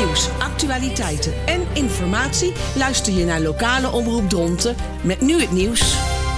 nieuws, actualiteiten en informatie luister je naar lokale omroep Dronten met nu het nieuws.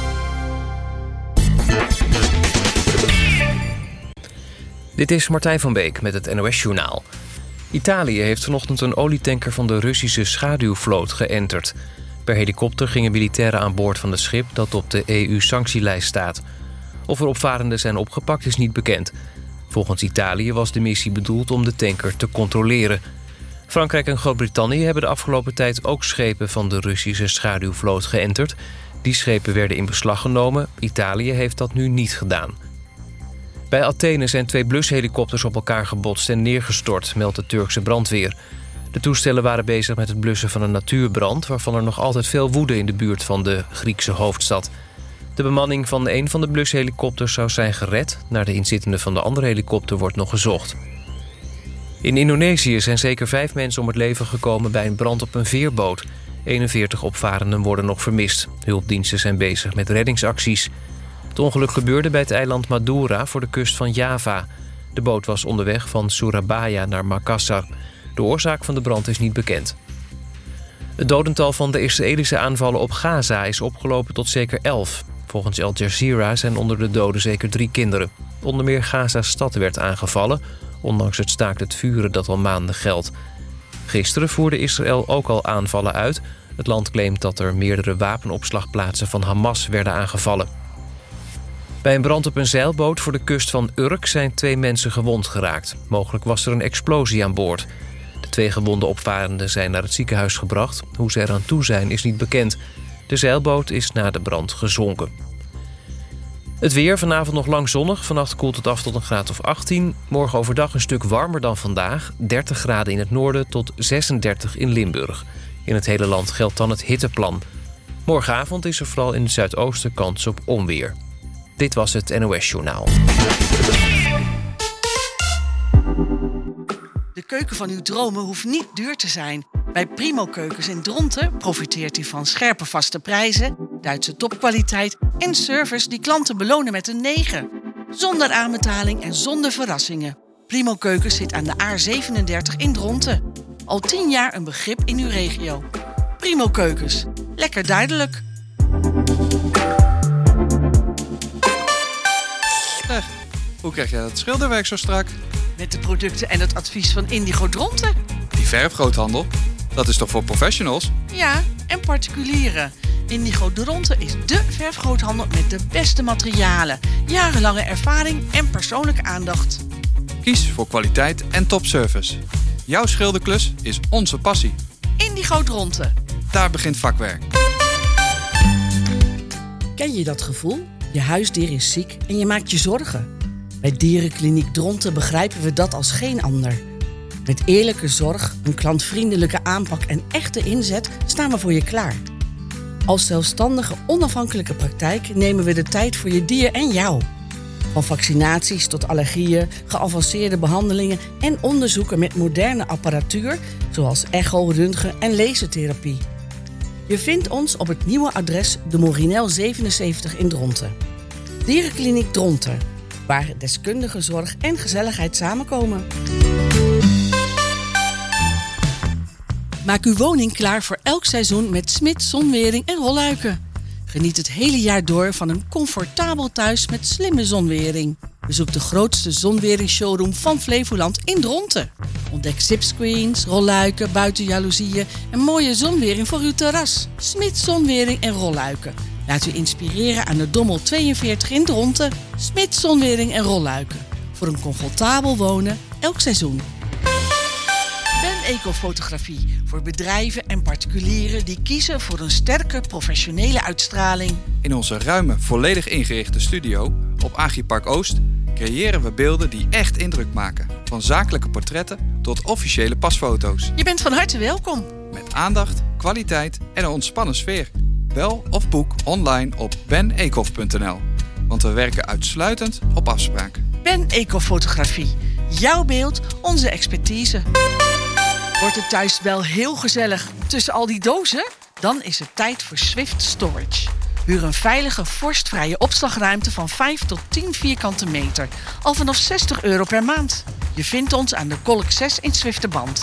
Dit is Martijn van Beek met het NOS-journaal. Italië heeft vanochtend een olietanker van de Russische schaduwvloot geënterd. Per helikopter gingen militairen aan boord van het schip dat op de EU-sanctielijst staat. Of er opvarenden zijn opgepakt is niet bekend. Volgens Italië was de missie bedoeld om de tanker te controleren. Frankrijk en Groot-Brittannië hebben de afgelopen tijd ook schepen van de Russische schaduwvloot geënterd. Die schepen werden in beslag genomen. Italië heeft dat nu niet gedaan. Bij Athene zijn 2 blushelikopters op elkaar gebotst en neergestort, meldt de Turkse brandweer. De toestellen waren bezig met het blussen van een natuurbrand, waarvan er nog altijd veel woedde in de buurt van de Griekse hoofdstad. De bemanning van een van de blushelikopters zou zijn gered. Naar de inzittenden van de andere helikopter wordt nog gezocht. In Indonesië zijn zeker 5 mensen om het leven gekomen bij een brand op een veerboot. 41 opvarenden worden nog vermist. Hulpdiensten zijn bezig met reddingsacties. Het ongeluk gebeurde bij het eiland Madura voor de kust van Java. De boot was onderweg van Surabaya naar Makassar. De oorzaak van de brand is niet bekend. Het dodental van de Israëlische aanvallen op Gaza is opgelopen tot zeker 11. Volgens Al Jazeera zijn onder de doden zeker 3 kinderen. Onder meer Gaza-stad werd aangevallen, ondanks het staakt het vuren dat al maanden geldt. Gisteren voerde Israël ook al aanvallen uit. Het land claimt dat er meerdere wapenopslagplaatsen van Hamas werden aangevallen. Bij een brand op een zeilboot voor de kust van Urk zijn 2 mensen gewond geraakt. Mogelijk was er een explosie aan boord. De 2 gewonde opvarenden zijn naar het ziekenhuis gebracht. Hoe ze eraan toe zijn is niet bekend. De zeilboot is na de brand gezonken. Het weer, vanavond nog lang zonnig. Vannacht koelt het af tot een graad of 18. Morgen overdag een stuk warmer dan vandaag. 30 graden in het noorden tot 36 in Limburg. In het hele land geldt dan het hitteplan. Morgenavond is er vooral in het zuidoosten kans op onweer. Dit was het NOS-journaal. De keuken van uw dromen hoeft niet duur te zijn. Bij Primo Keukens in Dronten profiteert u van scherpe vaste prijzen, Duitse topkwaliteit en service die klanten belonen met een 9. Zonder aanbetaling en zonder verrassingen. Primo Keukens zit aan de A37 in Dronten. Al 10 jaar een begrip in uw regio. Primo Keukens. Lekker duidelijk. Hoe krijg jij dat schilderwerk zo strak? Met de producten en het advies van Indigo Dronten. Die verfgroothandel, dat is toch voor professionals? Ja, en particulieren. Indigo Dronten is dé verfgroothandel met de beste materialen, jarenlange ervaring en persoonlijke aandacht. Kies voor kwaliteit en topservice. Jouw schilderklus is onze passie. Indigo Dronten. Daar begint vakwerk. Ken je dat gevoel? Je huisdier is ziek en je maakt je zorgen. Bij Dierenkliniek Dronten begrijpen we dat als geen ander. Met eerlijke zorg, een klantvriendelijke aanpak en echte inzet staan we voor je klaar. Als zelfstandige, onafhankelijke praktijk nemen we de tijd voor je dier en jou. Van vaccinaties tot allergieën, geavanceerde behandelingen en onderzoeken met moderne apparatuur, zoals echo, röntgen en lasertherapie. Je vindt ons op het nieuwe adres de Morinel 77 in Dronten. Dierenkliniek Dronten, waar deskundige zorg en gezelligheid samenkomen. Maak uw woning klaar voor elk seizoen met Smits zonwering en rolluiken. Geniet het hele jaar door van een comfortabel thuis met slimme zonwering. Bezoek de grootste zonweringsshowroom van Flevoland in Dronten. Ontdek zipscreens, rolluiken, buitenjaloezieën en mooie zonwering voor uw terras. Smits zonwering en rolluiken. Laat u inspireren aan de Dommel 42 in Dronten. Smits zonwering en rolluiken. Voor een comfortabel wonen elk seizoen. Ben Ecofotografie voor bedrijven en particulieren die kiezen voor een sterke professionele uitstraling. In onze ruime, volledig ingerichte studio op Agripark Oost creëren we beelden die echt indruk maken. Van zakelijke portretten tot officiële pasfoto's. Je bent van harte welkom. Met aandacht, kwaliteit en een ontspannen sfeer. Bel of boek online op benecof.nl. Want we werken uitsluitend op afspraak. Ben Ecofotografie. Jouw beeld, onze expertise. Wordt het thuis wel heel gezellig tussen al die dozen? Dan is het tijd voor Swift Storage. Huur een veilige, vorstvrije opslagruimte van 5 tot 10 vierkante meter. Al vanaf €60 per maand. Je vindt ons aan de Kolk 6 in Zwifterband.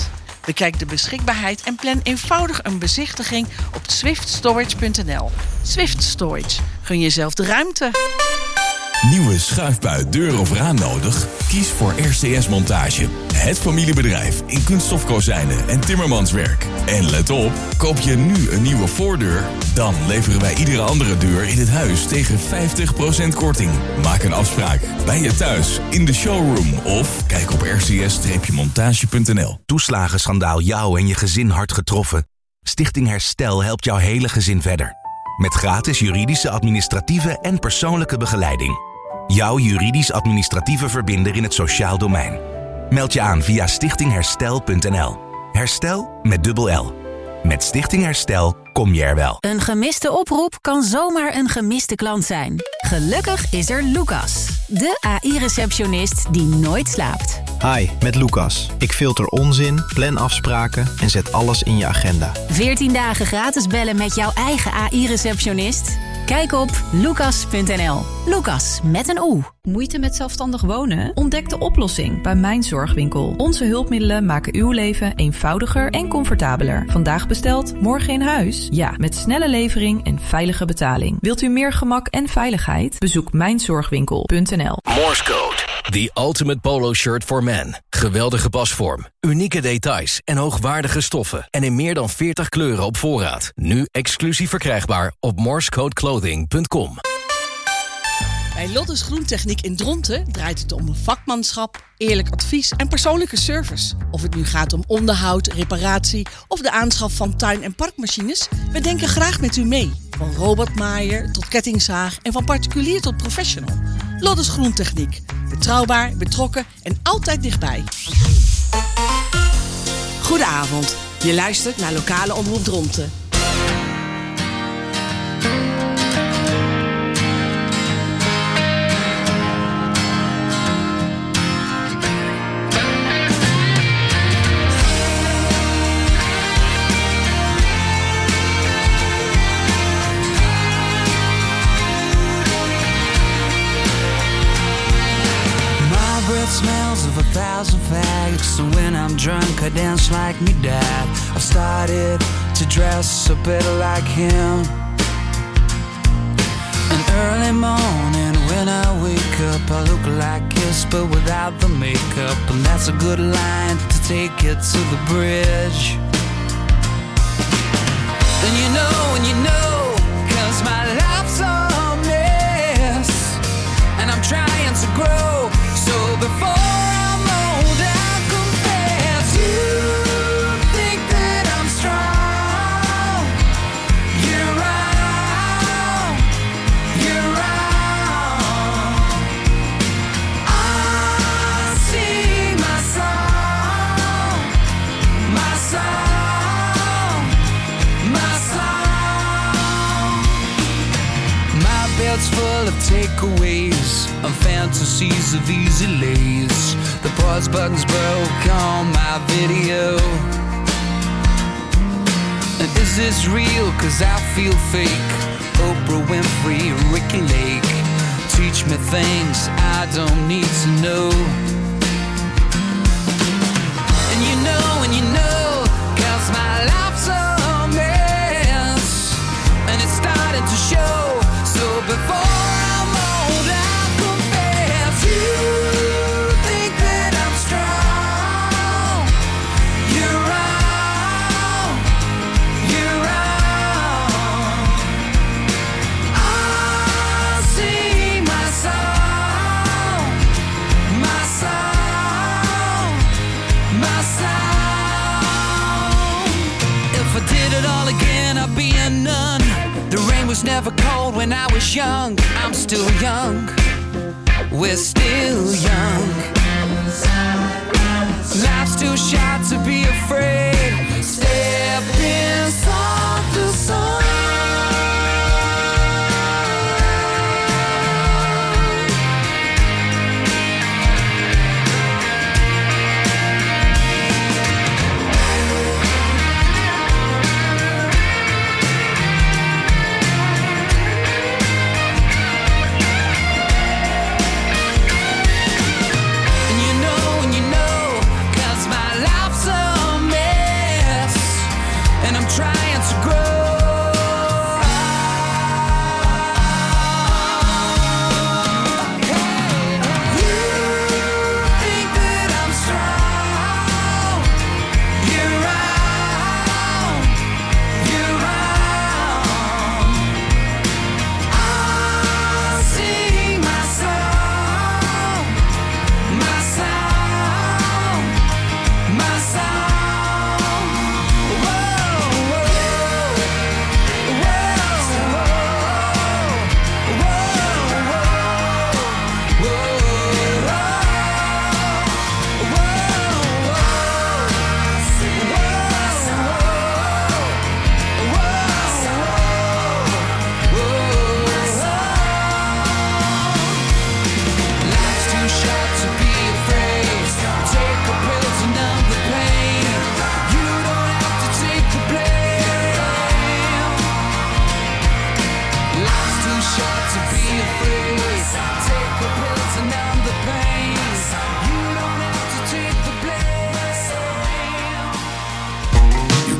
Bekijk de beschikbaarheid en plan eenvoudig een bezichtiging op swiftstorage.nl. Swift Storage. Gun jezelf de ruimte. Nieuwe schuifbui, deur of raam nodig? Kies voor RCS Montage. Het familiebedrijf in kunststofkozijnen en timmermanswerk. En let op, koop je nu een nieuwe voordeur? Dan leveren wij iedere andere deur in het huis tegen 50% korting. Maak een afspraak bij je thuis, in de showroom of kijk op rcs-montage.nl. Toeslagenschandaal jou en je gezin hard getroffen? Stichting Herstel helpt jouw hele gezin verder. Met gratis juridische, administratieve en persoonlijke begeleiding. Jouw juridisch-administratieve verbinder in het sociaal domein. Meld je aan via stichtingherstel.nl. Herstel met dubbel L. Met Stichting Herstel kom je er wel. Een gemiste oproep kan zomaar een gemiste klant zijn. Gelukkig is er Lucas, de AI-receptionist die nooit slaapt. Hi, met Lucas. Ik filter onzin, plan afspraken en zet alles in je agenda. 14 dagen gratis bellen met jouw eigen AI-receptionist? Kijk op lucas.nl. Lucas met een O. Moeite met zelfstandig wonen? Ontdek de oplossing bij Mijn Zorgwinkel. Onze hulpmiddelen maken uw leven eenvoudiger en comfortabeler. Vandaag besteld, morgen in huis? Ja, met snelle levering en veilige betaling. Wilt u meer gemak en veiligheid? Bezoek mijnzorgwinkel.nl. Morse Code. The ultimate polo shirt for men. Geweldige pasvorm, unieke details en hoogwaardige stoffen. En in meer dan 40 kleuren op voorraad. Nu exclusief verkrijgbaar op morsecodeclothing.com. Bij Lottes Groentechniek in Dronten draait het om vakmanschap, eerlijk advies en persoonlijke service. Of het nu gaat om onderhoud, reparatie of de aanschaf van tuin- en parkmachines, we denken graag met u mee. Van robotmaaier tot kettingzaag en van particulier tot professional. Lottes Groentechniek. Betrouwbaar, betrokken en altijd dichtbij. Goedenavond. Je luistert naar Lokale Omroep Dronten. Smells of 1,000 fags. So when I'm drunk I dance like me dad. I've started to dress a bit like him. An early morning when I wake up I look like Kiss but without the makeup. And that's a good line to take it to the bridge. And you know, 'cause my life's a mess. And I'm trying to grow. So before I'm old, I confess. You think that I'm strong. You're wrong. You're wrong. I sing my song. My song. My song. My bed's full of takeaways and fantasies of easy lays. The pause button's broke on my video. And is this real? 'Cause I feel fake. Oprah Winfrey, Ricky Lake. Teach me things I don't need to know. And you know, 'cause my life's a mess. And it's starting to show. So before was never cold when I was young. I'm still young. We're still young. Life's too short to be afraid. Step inside the sun. And you know, 'cause my life's a mess.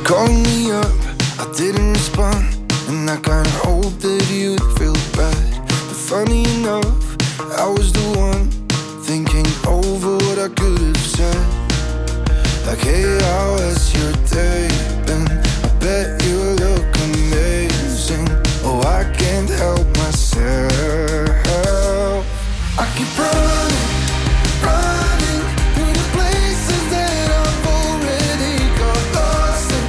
calling me up, I didn't respond, and I kinda hoped that you'd feel bad. But funny enough, I was the one thinking over what I could have said. Like, hey, how has your day been? I bet you look amazing. Oh, I can't help myself. I keep running, running through the places that I've already got lost in,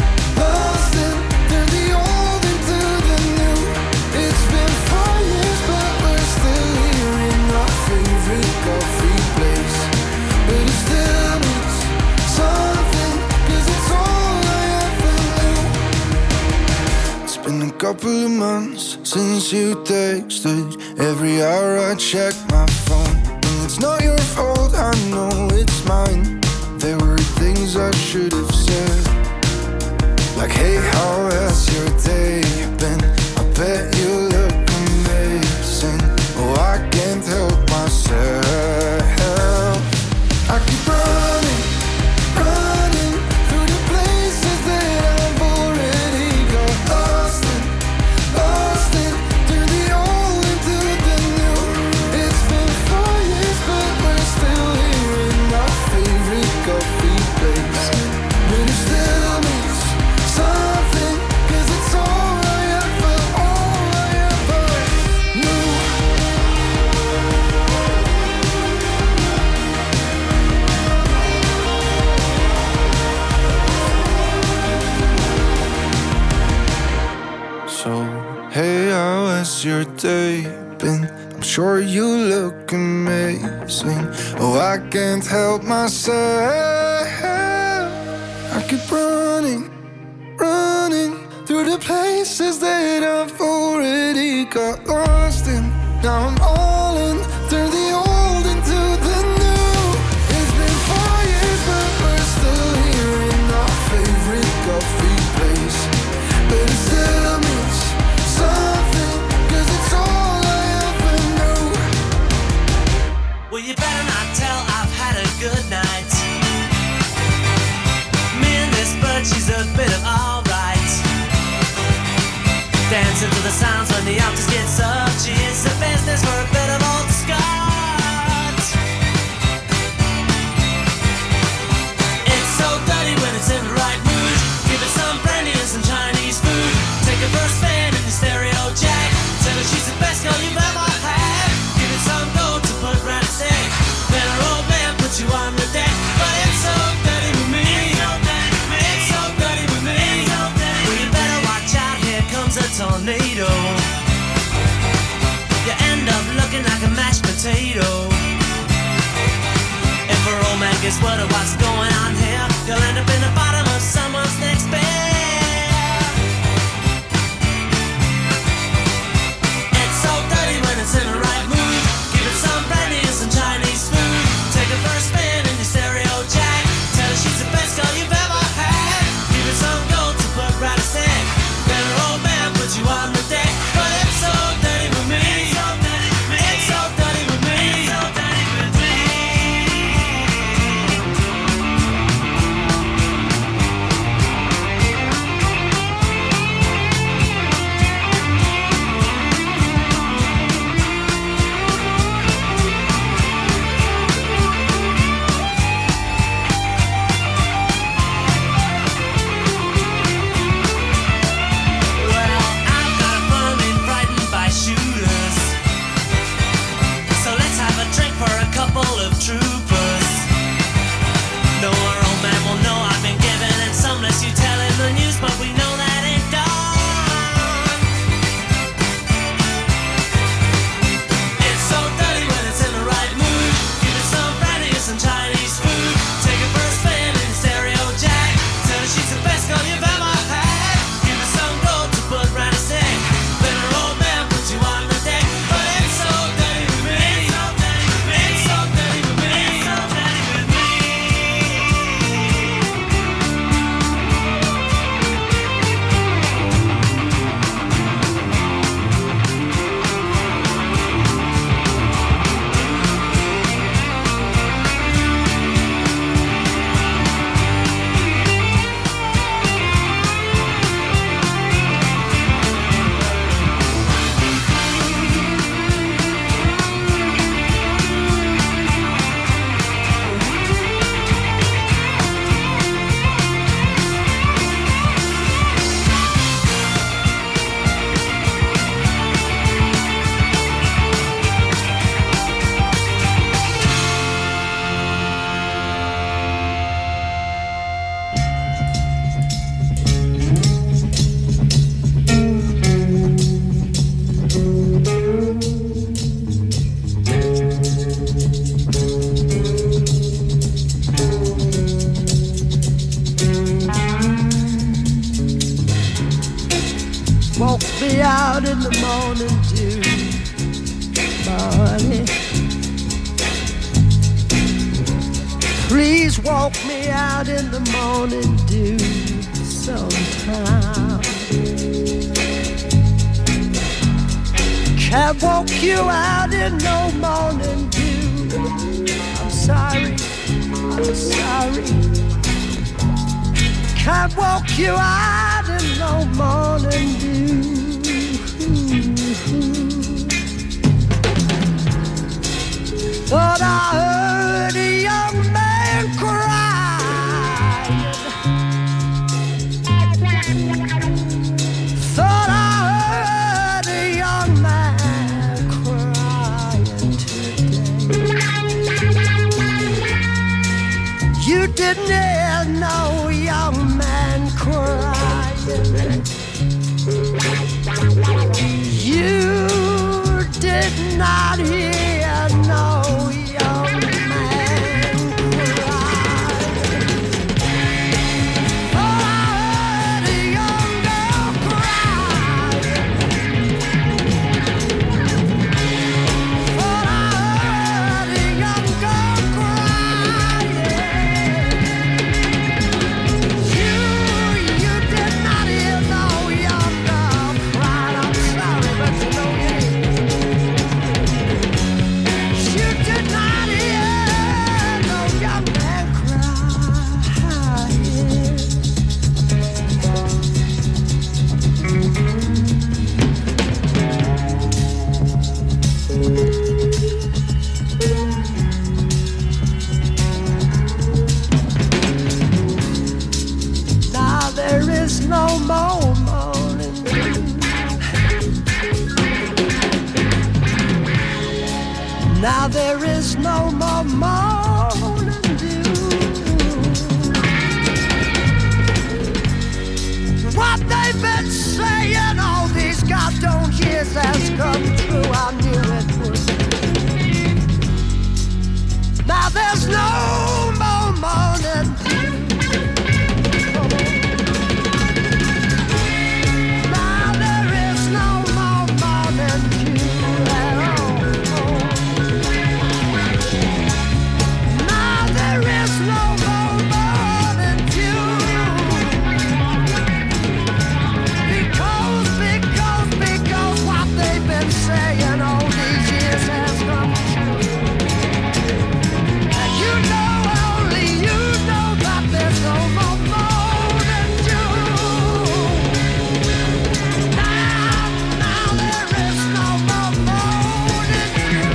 turn the old into the new. It's been 4 years, but we're still here in our favorite coffee place. But it still means something, 'cause it's all I ever knew. It's been a couple of months since you texted. Every hour I check my phone, and it's not your fault, I know it's mine. There were things I should have said, like, hey, how has your day been? I bet you look amazing. Oh, I can't help myself. I keep running, running through the places that I've already got lost in, turn the old into the new. It's been 4 years, but we're still here in our favorite coffee place. But it still means something, 'cause it's all I ever knew. So, hey, how has your day been? I'm sure you look amazing. Oh, I can't help myself. I keep running, running through the places that I've already got lost in. Now I'm all in, turn the old into the new. It's been 4 years, but we're still here in our favorite coffee place. But it still means something, 'cause it's all I ever knew. Well, you better not tell I've had a good night. Me and this bird, she's a bit of alright. Dancing to the sounds when the optics get up. She is the business for a bit of old Scott. It's so dirty when it's in the right mood. Give it some brandy and some Chinese food. Take her for a spin in the stereo jack. Tell her she's the best girl you've ever had. Give it some gold to put round the stick. Then her old man puts you on the deck. But it's so dirty with me. It's so dirty with me. Well, you better watch out, here comes a tornado. walk me out in the morning dew, honey. Please walk me out in the morning dew sometime. Can't walk you out in no morning dew. I'm sorry, I'm sorry. Can't walk you out in no morning dew. But I heard a young man crying. Thought I heard a young man crying today. You didn't hear no young man crying. You did not hear no young man crying. Oh, I heard a young girl crying. Oh, I heard a young girl crying. You did not hear no young girl crying. I'm sorry, but you know you did not hear no young man crying. Now there is no more morning dew. Now there is no more morning dew. What they've been saying all these goddamn years has come true. I knew it would. Now there's no more morning dew. Now there is no more morning dew at all. Now there is no more morning dew. Because what they've been saying all these years has come true. And you know, only you know that there's no more morning dew. Now there is no more morning dew.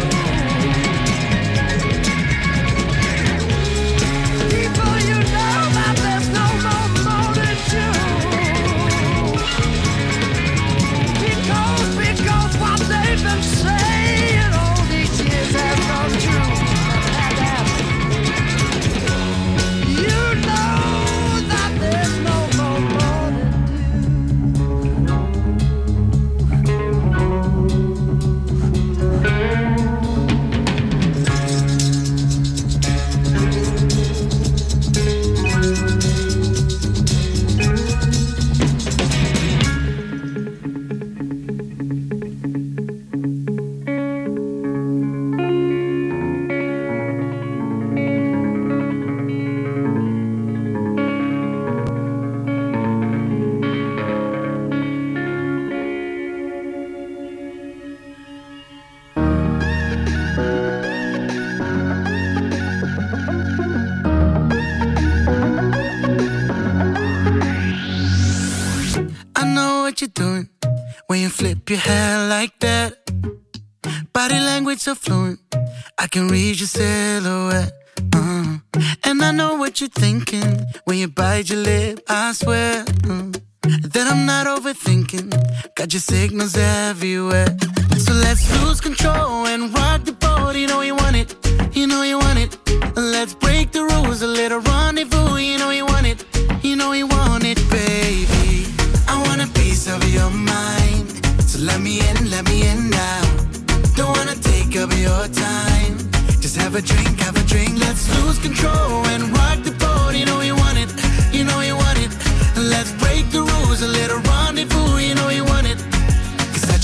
People, you know that there's no more morning dew. Because what they've been saying all these years has come true. You know that there's no more morning I know what you're doing when you flip your hair like that. Body language so fluent, I can read your silhouette. And I know what you're thinking when you bite your lip. I swear that I'm not overthinking. Got your signals everywhere. So let's lose control and rock the boat. You know you want it, you know you want it. Let's break the rules, a little rendezvous. You know you want it, you know you want it, baby. I want a piece of your mind, so let me in now. Don't wanna take up your time, just have a drink, let's lose control and rock the boat. You know you want it, you know you want it. Let's break the rules, a little rendezvous. You know you want it,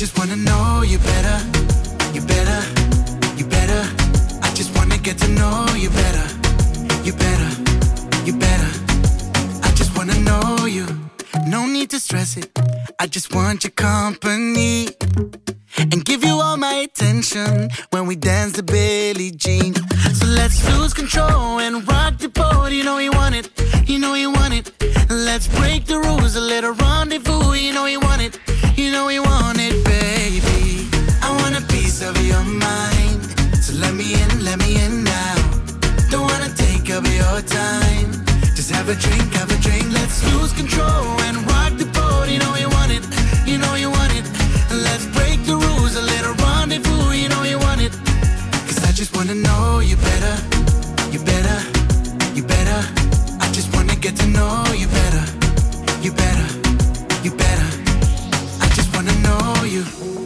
just wanna know you better, you better, you better. I just wanna get to know you better, you better, you better. I just wanna know you. No need to stress it. I just want your company and give you all my attention when we dance the Billie Jean. So let's lose control and rock the boat. You know you want it, you know you want it. Let's break the rules, a little rendezvous. You know you want it, you know you want it, baby. I want a piece of your mind, so let me in now. Don't wanna take up your time, just have a drink, let's lose control and rock the boat. You know you want it, you know you want it. Let's break the rules, a little rendezvous. You know you want it, 'cause I just wanna know you better, you better, you better. I just wanna get to know you better, you better, you better. I just wanna know you.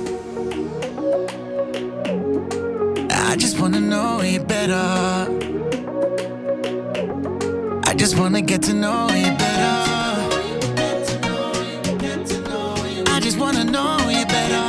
I just wanna know you better. I just wanna get to know you better. I just wanna know you better.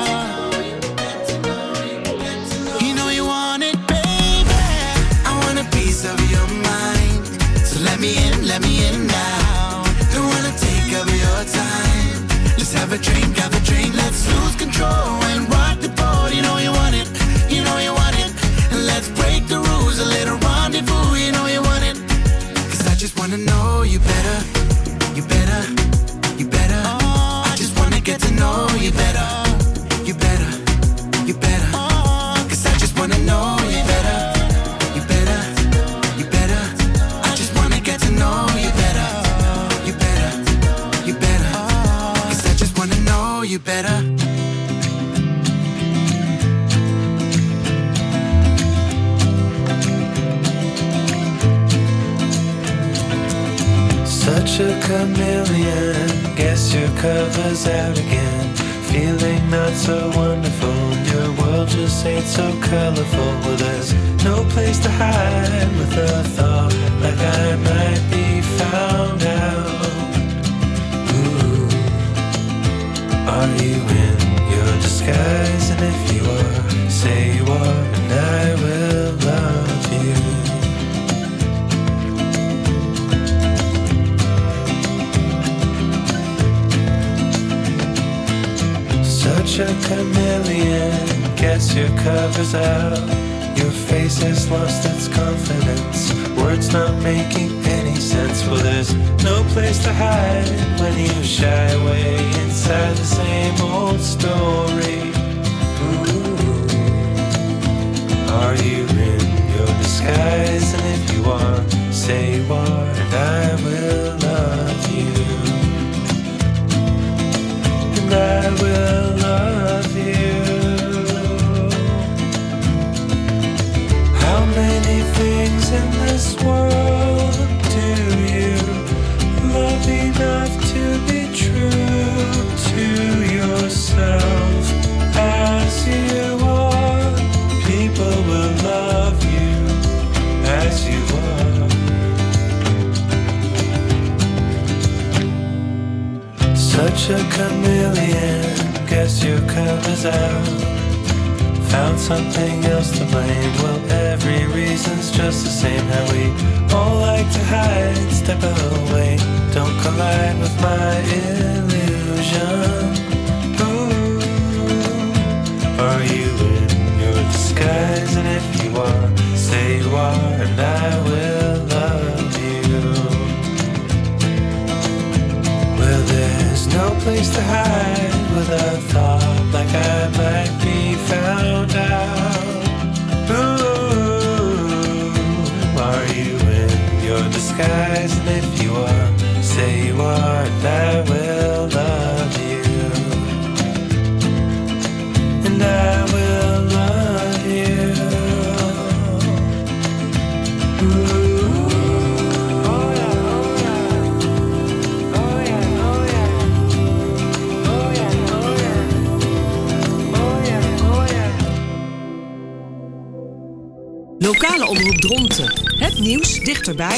You know you want it, baby. I want a piece of your mind, so let me in now. Don't wanna take up your time, just have a drink, let's lose control and rock the boat. You know you want it, you know you want it. Let's break the rules, a little rendezvous. You know you want it, 'cause I just wanna know you better, you better, you better. I just wanna get to know you better, you better, you better. 'Cause I just wanna know you better, you better, you better. I just wanna get to know you better, you better, you better. 'Cause I just wanna know you better. Such a chameleon, guess your cover's out again. Feeling not so wonderful, your world just ain't so colorful. Well, there's no place to hide with a thought like I might be found out. Ooh, are you in your disguise? And if you are, say you are, and I will love you. Such a chameleon, guess your cover's out. Your face has lost its confidence, words not making any sense. Well, there's no place to hide when you shy away inside the same old story. Ooh, are you in your disguise? And if you are, say you are, and I will love you. And I will love you. How many things in this world do you love enough to be true to yourself? As you are, people will love you as you are. Such a chameleon, guess your cover's out. Found something else to blame. Well, every reason's just the same. How we all like to hide, step away, don't collide with my illusion. Ooh, are you in your disguise? And if you are, say you are, and I will love you. Well, there's no place to hide with a thought like I might be found out. Ooh, are you in your disguise? And if you are, say you are, and I will love you. And I will love you. Ooh. Lokale omroep Dronten. Het nieuws dichterbij.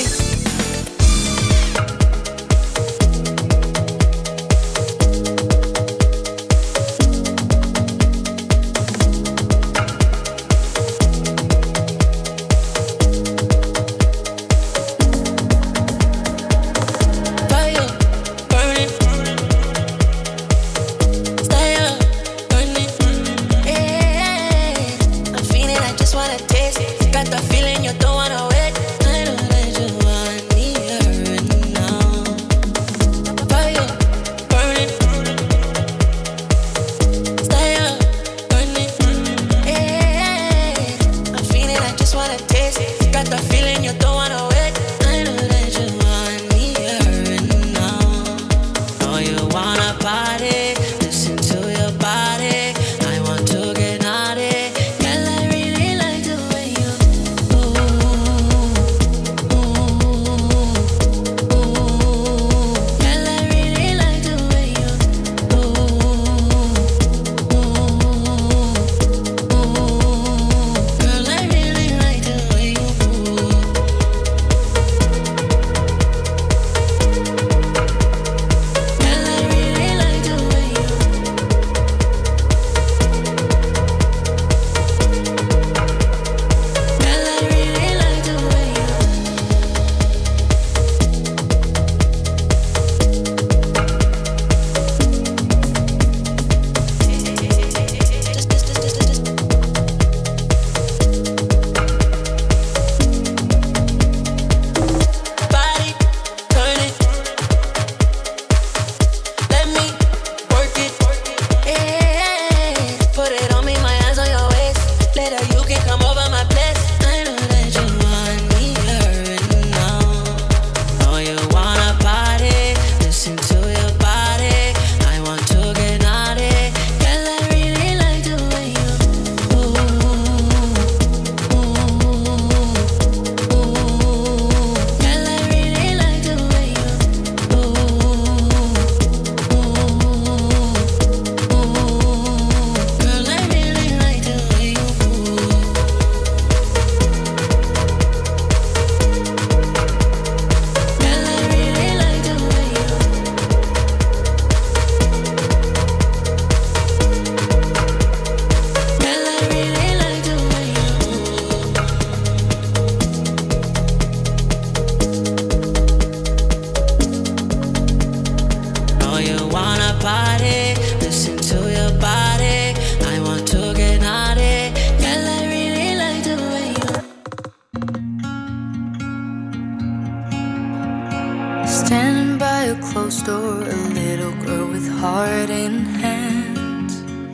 a little girl with heart in hand.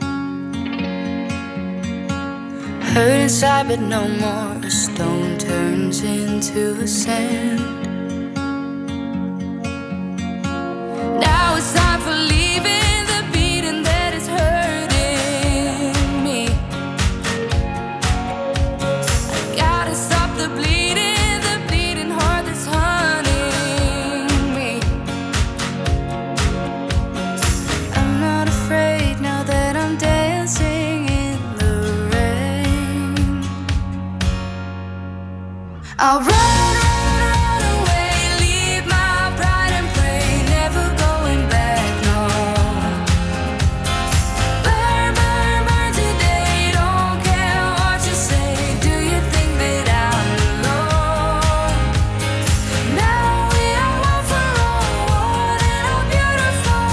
Hurt inside but no more. A stone turns into a sand. Now it's time for leaving the beating that is hurting me. I gotta stop the bleeding heart that's hunting me. I'm not afraid now that I'm dancing in the rain. I'll run away, leave my pride and pray, never going back, no. Burn, burn, burn today, don't care what you say. Do you think that I'm alone? Now we are one for all, one and all beautiful.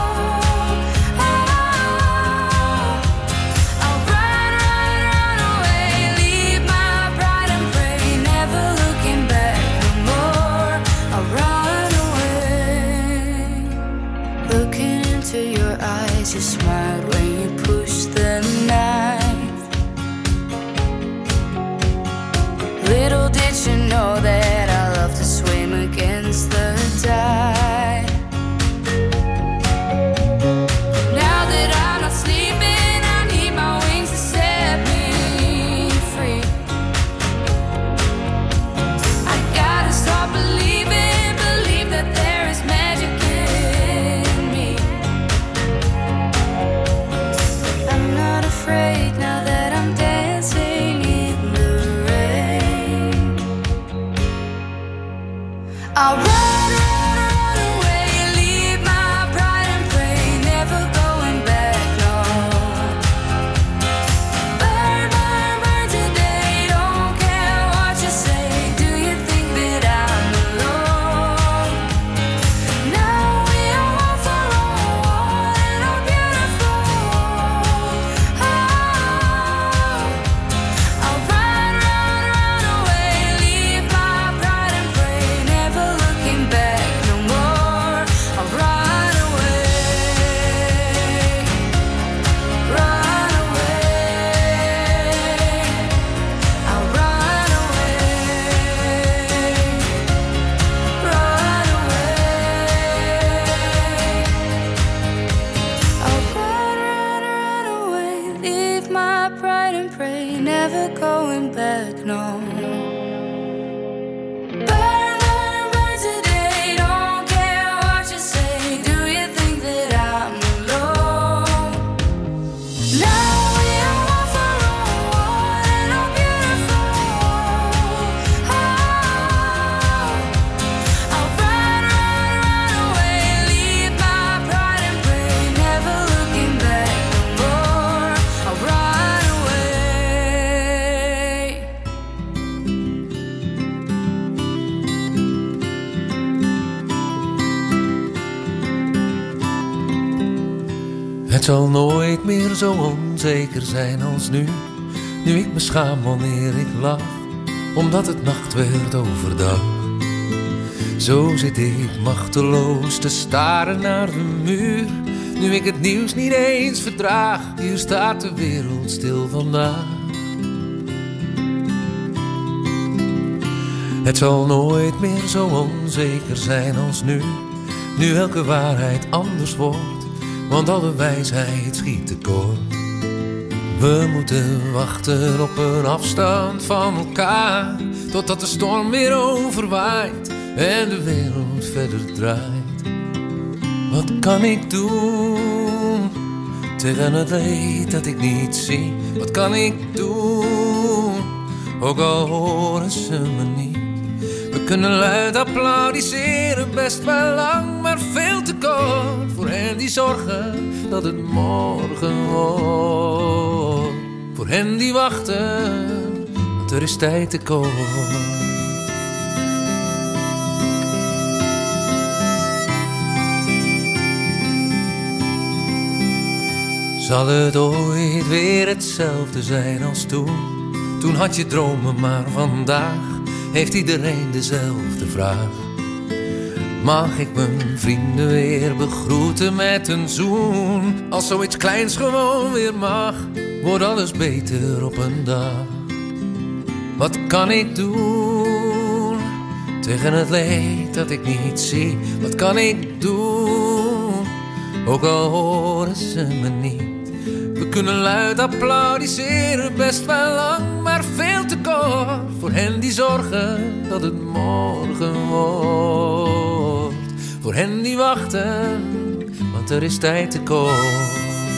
I'll run away, leave my pride and pray, never looking back no more. I'll run away. Looking into your eyes, you smiled when you pushed the knife. Little did you know that I love to swim against the tide. Now that I'm not sleeping, I need my wings to set me free. I gotta stop believing, believe that there is magic in me. I'm not afraid now that I'm dancing in the rain. I'll run away, leave my pride and pray, never going back, no. Burn, burn, burn today, don't care what you say. Do you think that I'm alone? Now we are one for all, one and all beautiful. I'll run away, leave my pride and pray, never looking back no more. I'll run away, run away. I'll run away, run away. I'll run away, leave my pride and pray, never going back, no. Burn, burn, burn today, don't care what you say. Do you think that I'm alone? Now we are one for all, one and all beautiful. I'll run away, leave my pride and pray, never looking back no more. I'll run away. Het zal nooit meer zo onzeker zijn als nu. Nu ik me schaam wanneer ik lach, omdat het nacht werd overdag. Zo zit ik machteloos te staren naar de muur. Nu ik het nieuws niet eens verdraag, hier staat de wereld stil vandaag. Het zal nooit meer zo onzeker zijn als nu. Nu elke waarheid anders wordt, want alle wijsheid schiet tekort. We moeten wachten op een afstand van elkaar, totdat de storm weer overwaait en de wereld verder draait. Wat kan ik doen tegen het leed dat ik niet zie? Wat kan ik doen, ook al horen ze me niet? We kunnen luid applaudisseren, best wel lang, maar veel te kort voor hen die zorgen dat het morgen wordt. Voor hen die wachten, want er is tijd te kort. Zal het ooit weer hetzelfde zijn als toen? Toen had je dromen, maar vandaag heeft iedereen dezelfde vraag. Mag ik mijn vrienden weer begroeten met een zoen? Als zoiets kleins gewoon weer mag, wordt alles beter op een dag. Wat kan ik doen tegen het leed dat ik niet zie? Wat kan ik doen, ook al horen ze me niet? We kunnen luid applaudisseren, best wel lang, maar veel te kort voor hen die zorgen dat het morgen wordt. Voor hen die wachten, want er is tijd te kort.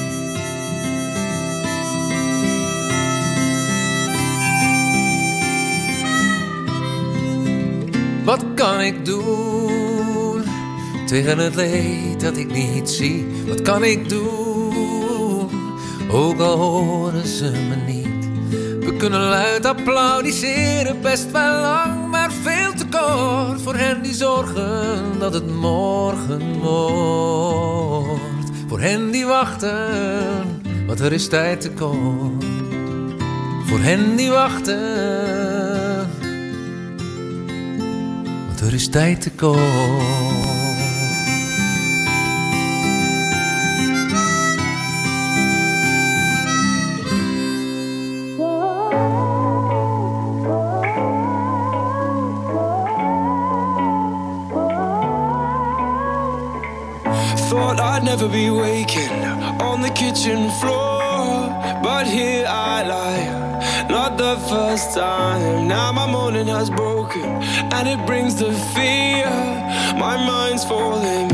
Wat kan ik doen tegen het leed dat ik niet zie? Wat kan ik doen, ook al horen ze me niet? We kunnen luid applaudisseren, best wel lang, maar veel te kort voor hen die zorgen dat het morgen wordt. Voor hen die wachten, want er is tijd te kort. Voor hen die wachten, want er is tijd te kort. Thought I'd never be waking on the kitchen floor, but here I lie, not the first time. Now my morning has broken and it brings the fear. My mind's falling,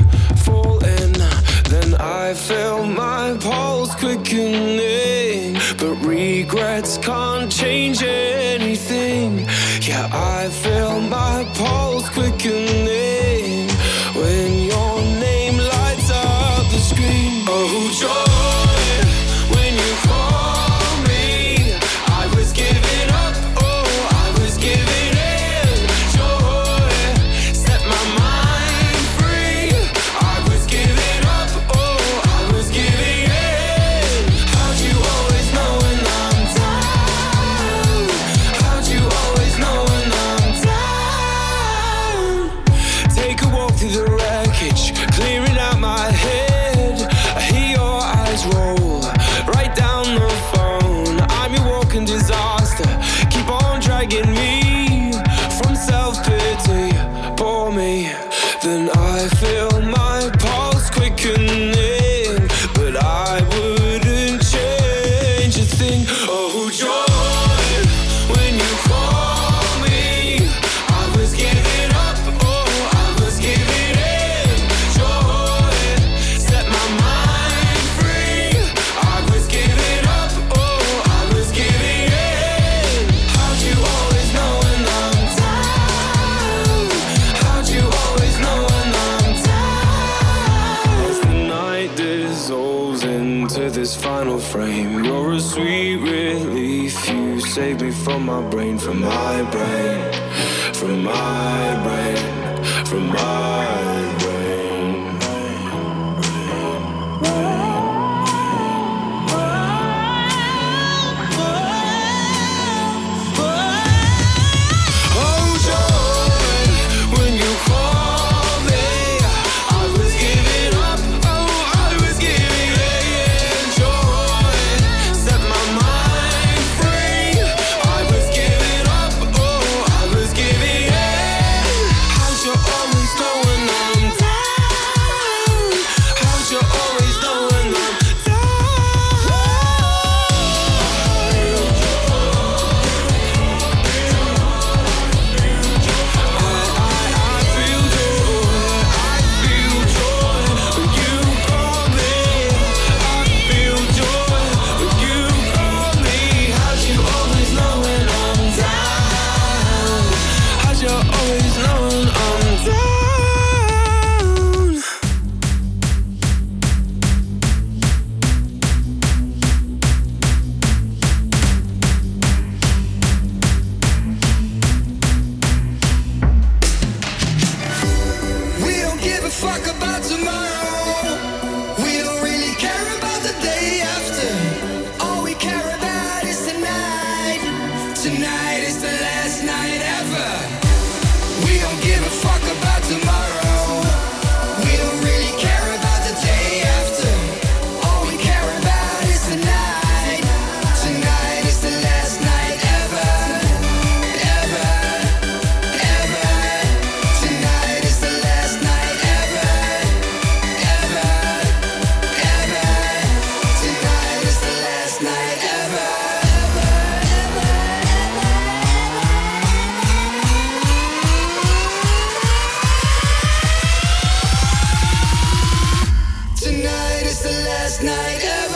then I feel my pulse quickening, but regrets can't change anything. Yeah, I feel my pulse quickening when your name lights up the screen. Oh, joy, when you call me, I was giving up, oh, I was giving in. Joy, set my mind free, I was giving up, oh, I was giving in. How'd you always know when I'm down? How'd you always know when I'm down? Take a walk through the wreckage, clearing out my head. I hear your eyes roll right down the phone. I'm your walking disaster, keep on dragging me from self-pity. Pour me, then I feel my pulse quickening, but I wouldn't change a thing. Oh, joy, when you call me, I was giving up, oh, I was giving in. Joy, set my mind free, I was giving up, oh, I was giving in. How'd you always know when I'm down? How'd you always know when I'm down? As the night dissolves into this final frame, you're a sweet relief. You save me from my brain, from my brain, from my brain, from my brain. Oh, joy, when you call me, I was giving up, oh, I was giving in. Joy, set my mind free, I was giving up, oh, I was giving in. How'd you always know when I night ever.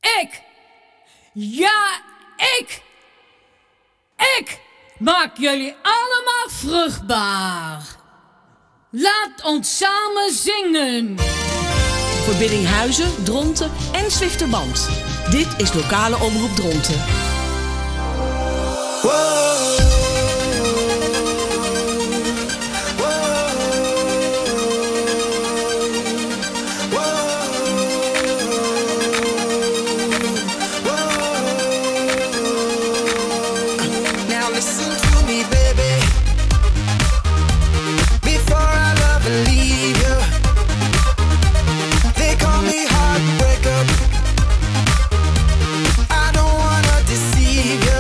Ik. Ja, ik. Ik maak jullie allemaal vruchtbaar. Laat ons samen zingen. Voor Biddinghuizen, Dronten en Zwifterband. Dit is lokale omroep Dronten. Now listen to me, baby. Before I love and leave you, they call me heartbreaker. I don't wanna deceive you.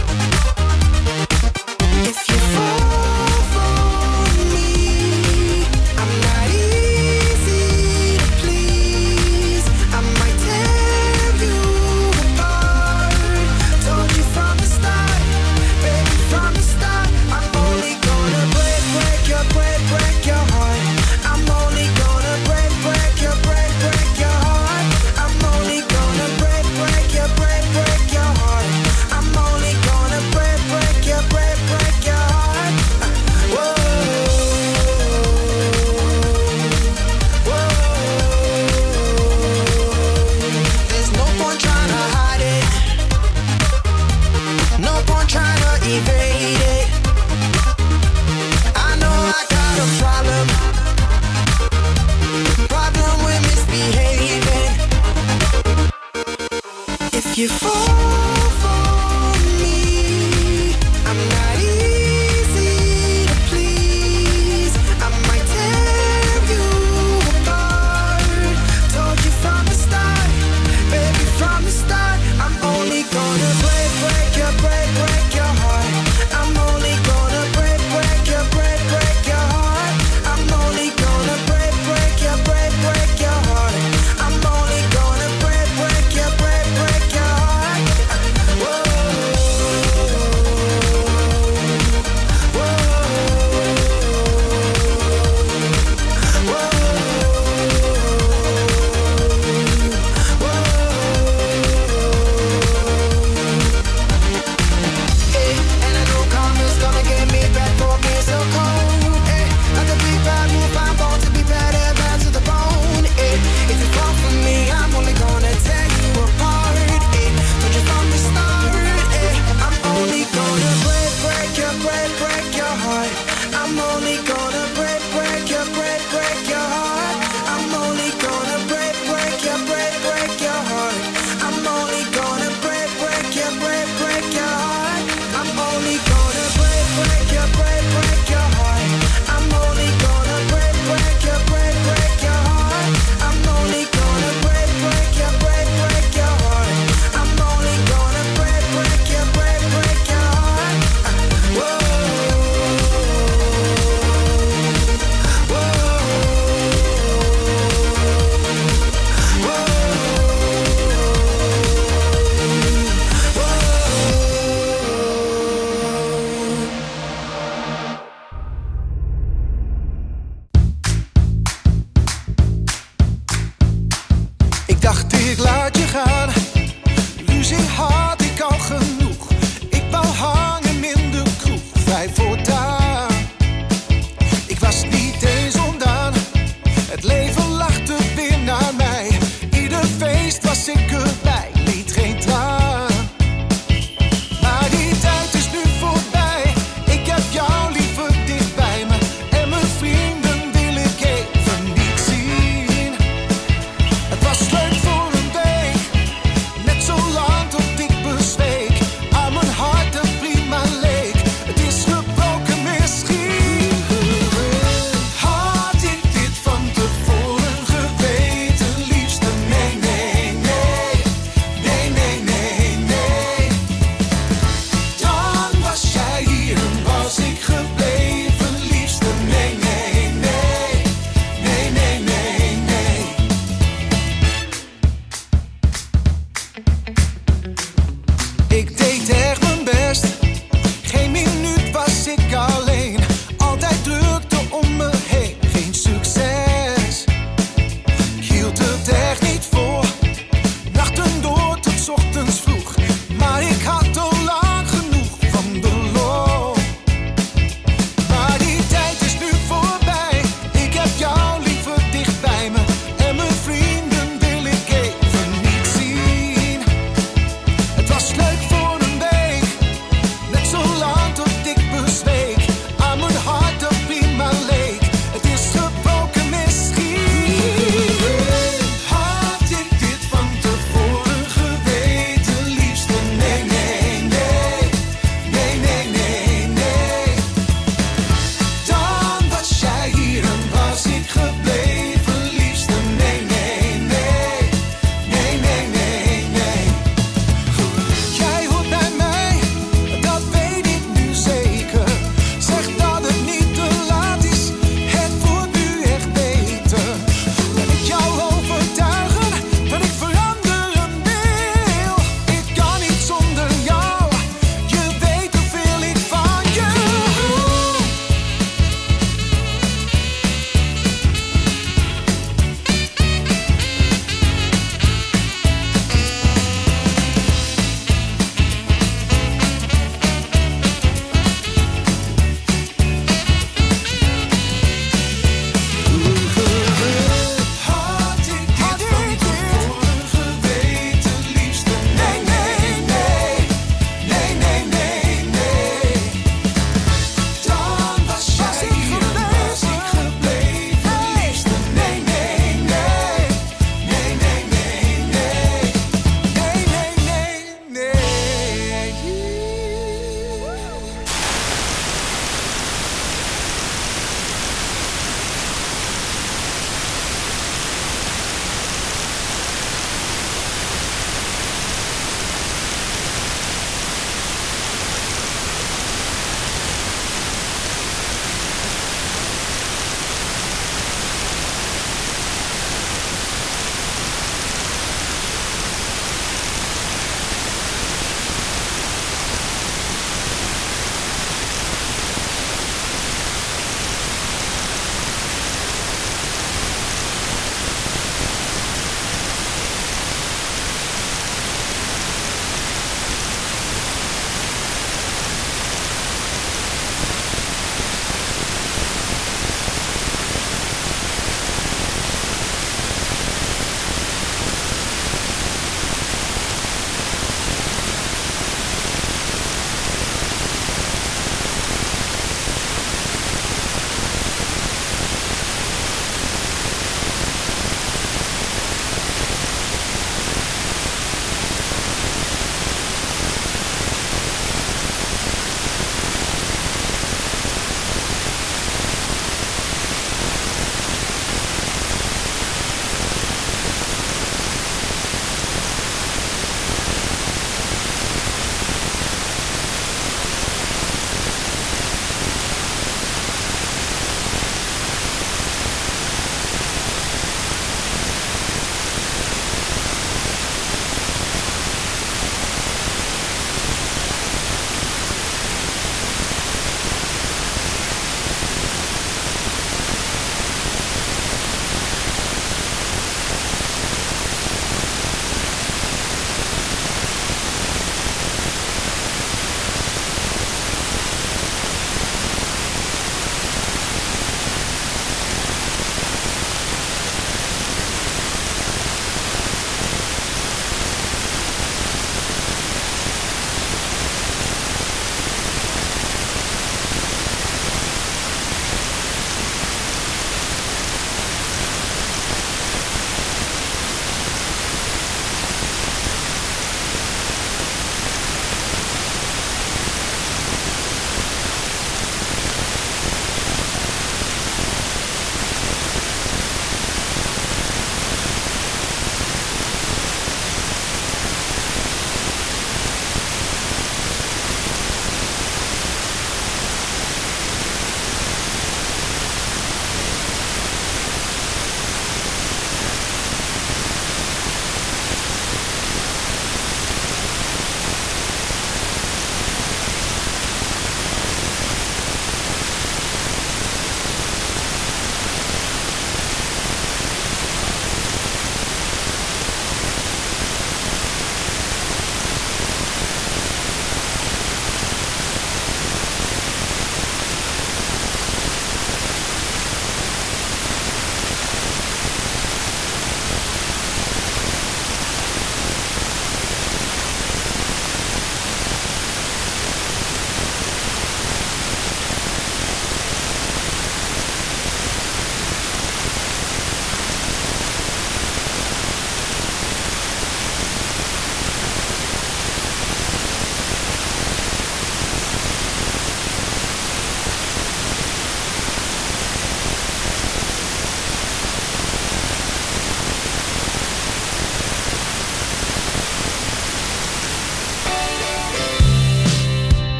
If you fall for me, I'm not easy to please. I might tear you apart. Told you from the start, baby, from the start. I'm only gonna break your heart. I'm only gonna break your heart. I'm only gonna break your heart. I'm only gonna break your heart. Whoa, whoa. There's no point trying to hide it. No point trying to evade it. I know I got a problem with misbehaving. If you fall for me, I'm not easy to please. I might tear you apart. Told you from the start, baby, from the start. I'm only gonna break your heart. I'm only gonna break your heart. I'm only gonna break your heart. I'm only gonna break your heart. Whoa, and I know karma's gonna get me back for being so cold. Not to be bad, move, I'm born to be better, bad to the bone. If you fall for me, I'm only gonna tear you apart. Told you from the start, I'm only gonna break your heart. I'm only gonna break your heart. I'm only gonna break your heart. I'm only gonna break your heart. I'm only gonna break your heart. I'm only gonna break your heart. I'm only gonna break your heart. I'm only gonna break your heart. Whoa, Ik dacht ik laat je gaan. Ruzie had ik al genoeg. Ik wou hangen in de kroeg, 5 voor daan. Ik was niet eens ondaan. Het leven lachte weer naar mij. Ieder feest was ik erbij, liet geen traan. Maar die tijd is nu voorbij. Ik heb jou liever dicht bij me. En mijn vrienden wil ik even niet zien. Het was leuk voor een week, net zo lang tot ik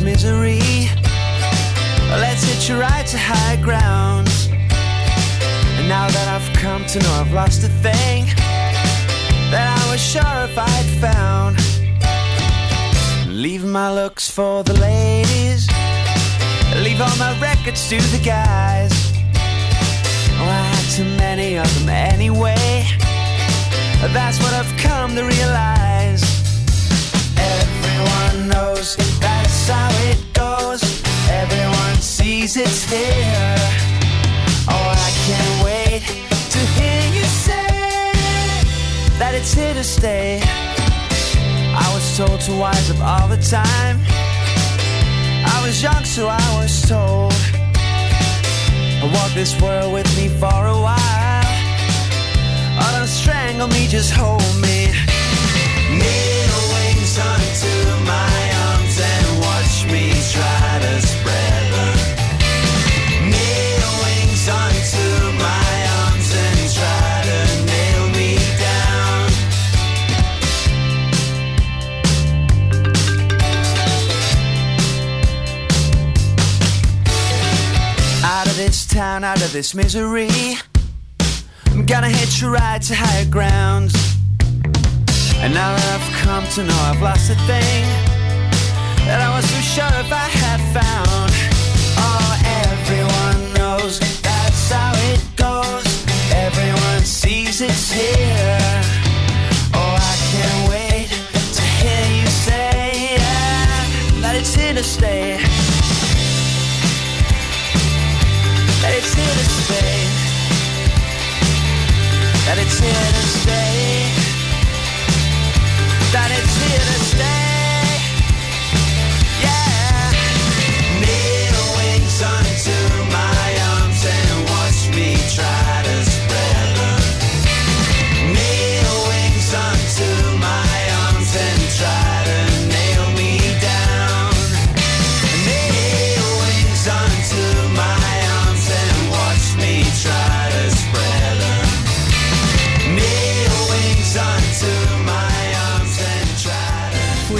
misery. Let's hitch a ride to high ground. And now that I've come to know I've lost a thing that I was sure if I'd found. Leave my looks for the ladies, leave all my records to the guys. Oh, I had too many of them anyway. That's what I've come to realize. Everyone knows that's how it goes. Everyone sees it's here. Oh, I can't wait to hear you say that it's here to stay. I was told to wise up all the time. I was young, so I was told. Walk this world with me for a while. Oh, don't strangle me, just hold me. Needle wings onto my arms and watch me try to spread them. Needle wings onto my arms and try to nail me down. Out of this town, out of this misery, I'm gonna hitch a ride to higher ground. And now that I've come to know I've lost a thing that I was so sure if I had found. Oh, everyone knows that's how it goes. Everyone sees it's here.